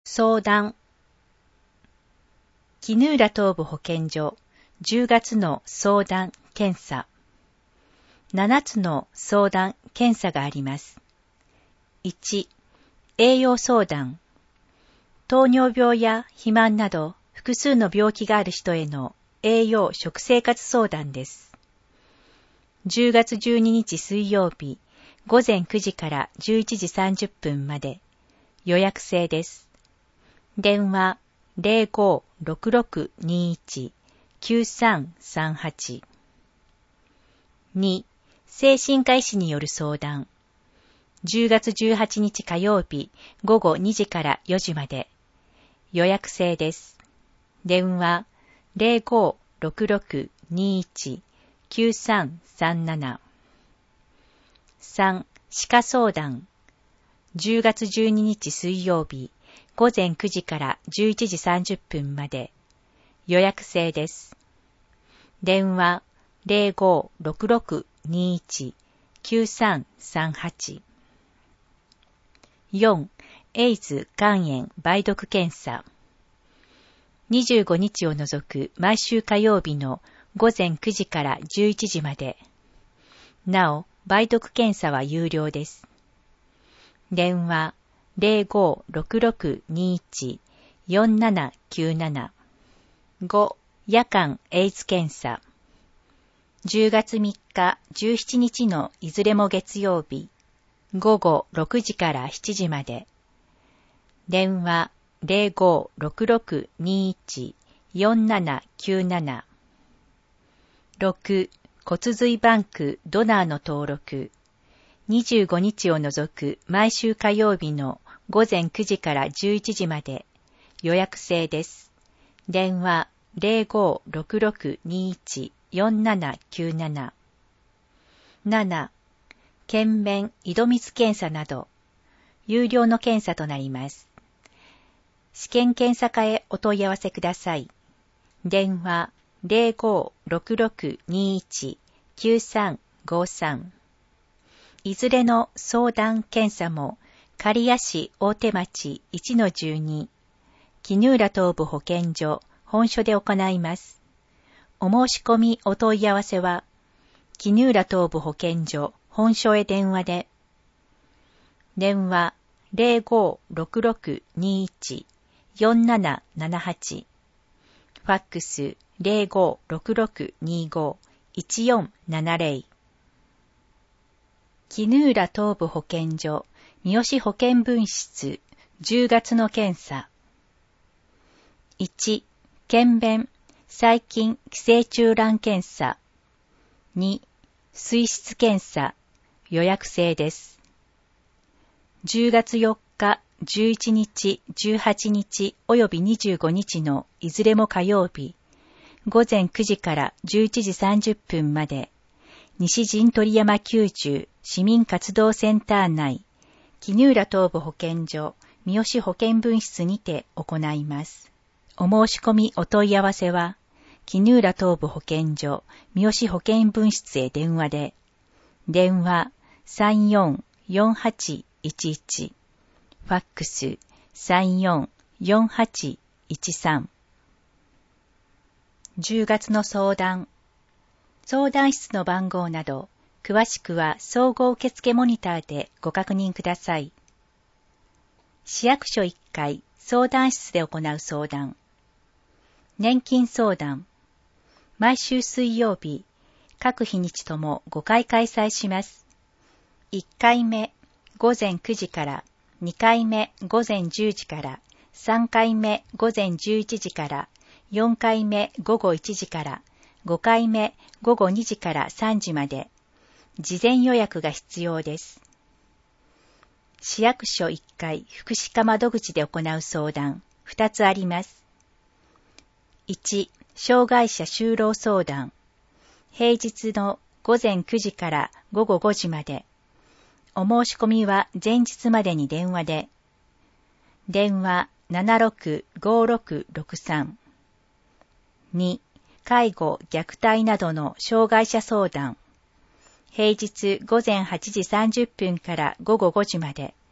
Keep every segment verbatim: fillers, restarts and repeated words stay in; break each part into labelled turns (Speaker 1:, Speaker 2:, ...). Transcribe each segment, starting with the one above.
Speaker 1: 相談。衣浦東部保健所じゅうがつの相談検査。ななつの相談検査があります。いち、栄養相談。糖尿病や肥満など複数の病気がある人への栄養食生活相談です。じゅうがつじゅうににち水曜日ごぜんくじからじゅういちじさんじゅっぷんまで予約制です。電話 ゼロごーろくろくにいちきゅうさんさんはち。に、精神科医師による相談。じゅうがつじゅうはちにち火曜日ごごにじからよじまで予約制です。電話 ゼロごーろくろくにいちきゅうさんさんなな。さん、歯科相談。じゅうがつじゅうににち水曜日ごぜんくじからじゅういちじさんじゅっぷんまで予約制です。電話 ゼロごーろくろくにいちきゅうさんさんはち。よん、エイズ肝炎梅毒検査。にじゅうごにちを除く毎週火曜日のごぜんくじからじゅういちじまで。なお、梅毒検査は有料です。電話ゼロごーろくろくにいちよんななきゅうなな。ご、夜間エイズ検査。じゅうがつみっか、じゅうしちにちのいずれも月曜日、ごごろくじからしちじまで。電話ゼロごーろくろくにいちよんななきゅうなな。ろく、骨髄バンクドナーの登録。にじゅうごにちを除く毎週火曜日のごぜんくじからじゅういちじまで予約制です。電話ゼロごーろくろくにいちよんななきゅうなな。なな、検便井戸水検査など有料の検査となります。試験検査課へお問い合わせください。電話ゼロごーろくろくにいちきゅうさんごさん。いずれの相談検査も刈谷市大手町 いちのじゅうに 衣浦東部保健所本所で行います。お申し込みお問い合わせは衣浦東部保健所本所へ電話で。電話ゼロごーろくろくにいちよんななななはち。ファックスゼロごーろくろくにごいちよんななゼロ。衣浦東部保健所三好保健分室じゅうがつの検査。いち、検便細菌寄生虫卵検査。に、水質検査予約制です。じゅうがつよっか、じゅういちにち、じゅうはちにちおよびにじゅうごにちのいずれも火曜日ごぜんくじからじゅういちじさんじゅっぷんまで西陣取山きゅうじゅう市民活動センター内衣浦東部保健所三好保健分室にて行います。お申し込みお問い合わせは衣浦東部保健所三好保健分室へ電話で。電話さんよんよんはちいちいち。ファックスさんよんよんはちいちさん。じゅうがつの相談。相談室の番号など、詳しくは総合受付モニターでご確認ください。市役所いっかい相談室で行う相談。年金相談。毎週水曜日、各日にちともごかい開催します。いっかいめ、ごぜんくじから、にかいめ、ごぜんじゅうじから、さんかいめ、ごぜんじゅういちじから、よんかいめ、ごごいちじから、ごかいめ、ごごにじからさんじまで、事前予約が必要です。市役所いっかい福祉課窓口で行う相談、ふたつあります。いち、障害者就労相談。平日のごぜんくじからごごごじまで。お申し込みは前日までに電話で。電話ななろくごろくろくさん。に、介護、虐待などの障害者相談。平日ごぜんはちじさんじゅっぷんからごごごじまで。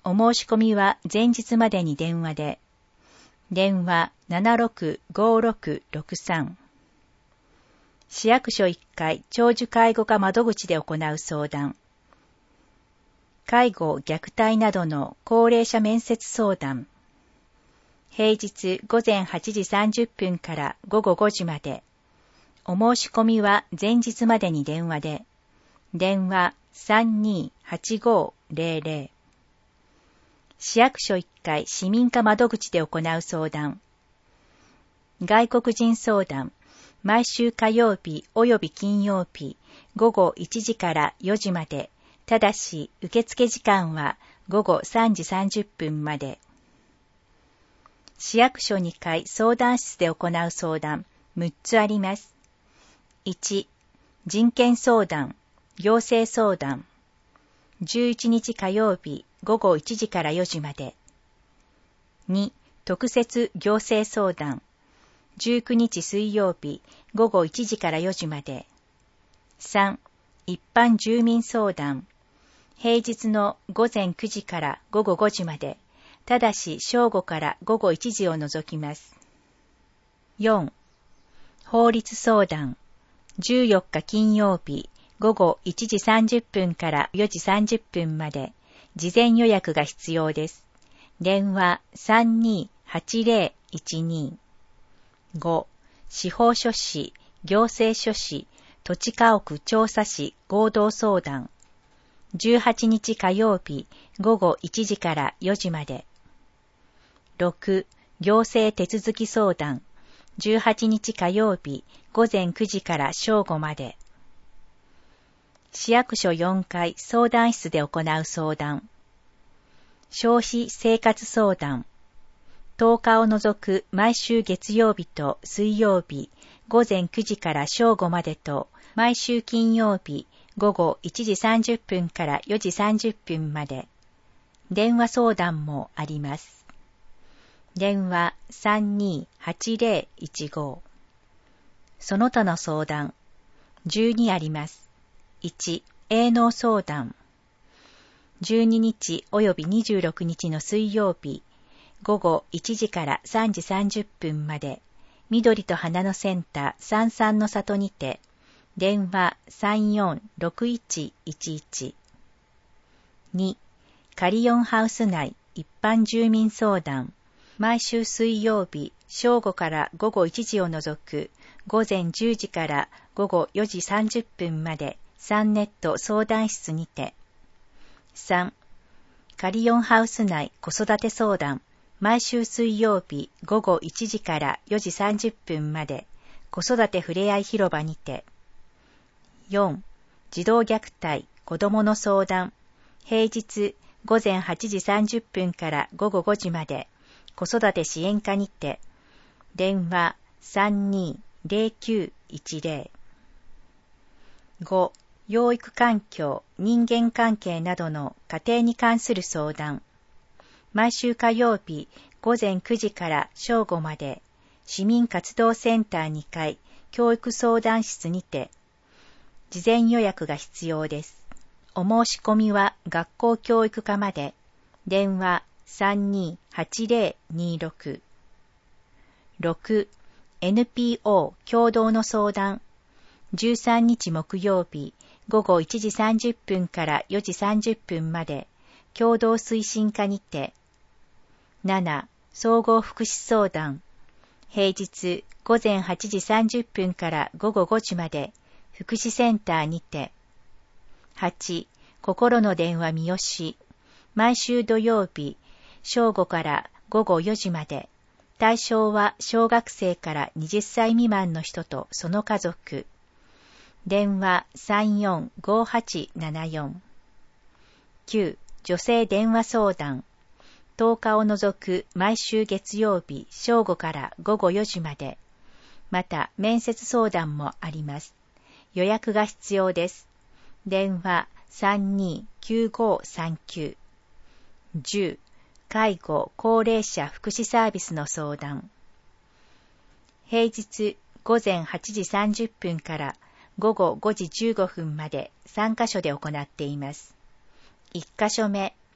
Speaker 1: お申し込みは前日までに電話で。電話 ななろくごろくろくさん。市役所いっかい長寿介護課窓口で行う相談。介護・虐待などの高齢者面接相談。平日午前はちじさんじゅっぷんから午後ごじまで。お申し込みは前日までに電話で。電話 さんにーはちごーぜろぜろ。市役所いっかい市民課窓口で行う相談。外国人相談。毎週火曜日及び金曜日午後いちじからよじまで。ただし受付時間は午後さんじさんじゅっぷんまで。市役所にかい相談室で行う相談むっつあります。いち、人権相談、行政相談。じゅういちにち火曜日午後いちじからよじまで。に、特設行政相談。じゅうくにち水曜日午後いちじからよじまで。さん、一般住民相談。平日の午前くじから午後ごじまで。ただし正午から午後いちじを除きます。よん、法律相談。じゅうよっか金曜日午後いちじさんじゅっぷんからよじさんじゅっぷんまで。事前予約が必要です。電話 さんにーはちぜろいちにー。ご、司法書士、行政書士、土地家屋調査士合同相談。じゅうはちにち火曜日午後いちじからよじまで。ろく、行政手続き相談。じゅうはちにち火曜日午前くじから正午まで。市役所よんかい相談室で行う相談。消費生活相談。とおかを除く毎週月曜日と水曜日午前くじから正午までと毎週金曜日午後いちじさんじゅっぷんからよじさんじゅっぷんまで。電話相談もあります。電話 さんにーはちぜろいちご。その他の相談。じゅうにあります。いち、営農相談。じゅうににちおよびにじゅうろくにちの水曜日、午後いちじからさんじさんじゅっぷんまで、緑と花のセンターさんさんの里にて、電話 さんよんろくいちいちいち。に、カリオンハウス内一般住民相談。毎週水曜日、正午から午後いちじを除く、午前じゅうじから午後よじさんじゅっぷんまで、サンネット相談室にて。さん、カリオンハウス内子育て相談。毎週水曜日、午後いちじからよじさんじゅっぷんまで、子育てふれあい広場にて。よん、児童虐待、子どもの相談。平日、午前はちじさんじゅっぷんから午後ごじまで、子育て支援課にて。電話 さんにーぜろきゅういちぜろ。ご、養育環境、人間関係などの家庭に関する相談。毎週火曜日午前くじから正午まで、市民活動センターにかい教育相談室にて。事前予約が必要です。お申し込みは学校教育課まで。電話 さんにーはちぜろにろく。ろく、エヌピーオー 共同の相談。じゅうさんにち木曜日午後いちじさんじゅっぷんからよじさんじゅっぷんまで、共同推進課にて。なな、総合福祉相談。平日午前はちじさんじゅっぷんから午後ごじまで、福祉センターにて。はち、心の電話三好。毎週土曜日、正午から午後よじまで。対象は小学生からはたち未満の人とその家族。電話 さんよんごはちななよん。きゅう、女性電話相談。とおかを除く毎週月曜日正午から午後よじまで。また面接相談もあります。予約が必要です。電話 さんにーきゅうごさんきゅう。じゅう、介護・高齢者福祉サービスの相談。平日午前はちじさんじゅっぷんから午後ごじじゅうごふんまでさんかしょで行っています。いっかしょめ、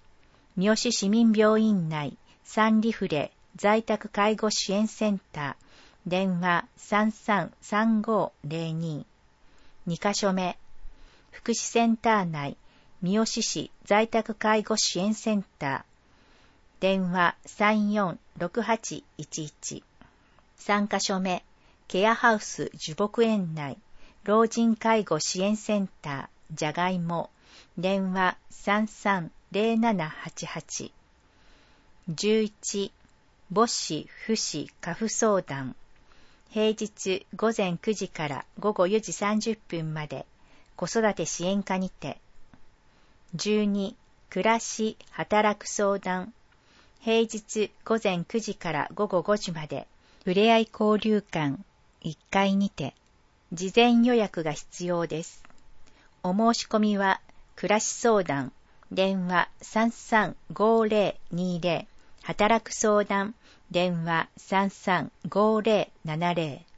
Speaker 1: 三好市民病院内サンリフレ在宅介護支援センター、電話 さんさんさんごーぜろに。にカ所目、福祉センター内三好市在宅介護支援センター、電話 さんよんろくはちいちいち。さんカ所目、ケアハウス樹木園内老人介護支援センター、じゃがいも、電話 さんさんぜろななはちはち。じゅういち、母子父子家父相談、平日午前くじから午後よじさんじゅっぷんまで子育て支援課にて。じゅうに、暮らし働く相談、平日午前くじから午後ごじまでふれあい交流館いっかいにて。事前予約が必要です。お申し込みは暮らし相談、電話 さんさんごーぜろにーぜろ、働く相談、電話 さんさんごーぜろななぜろ。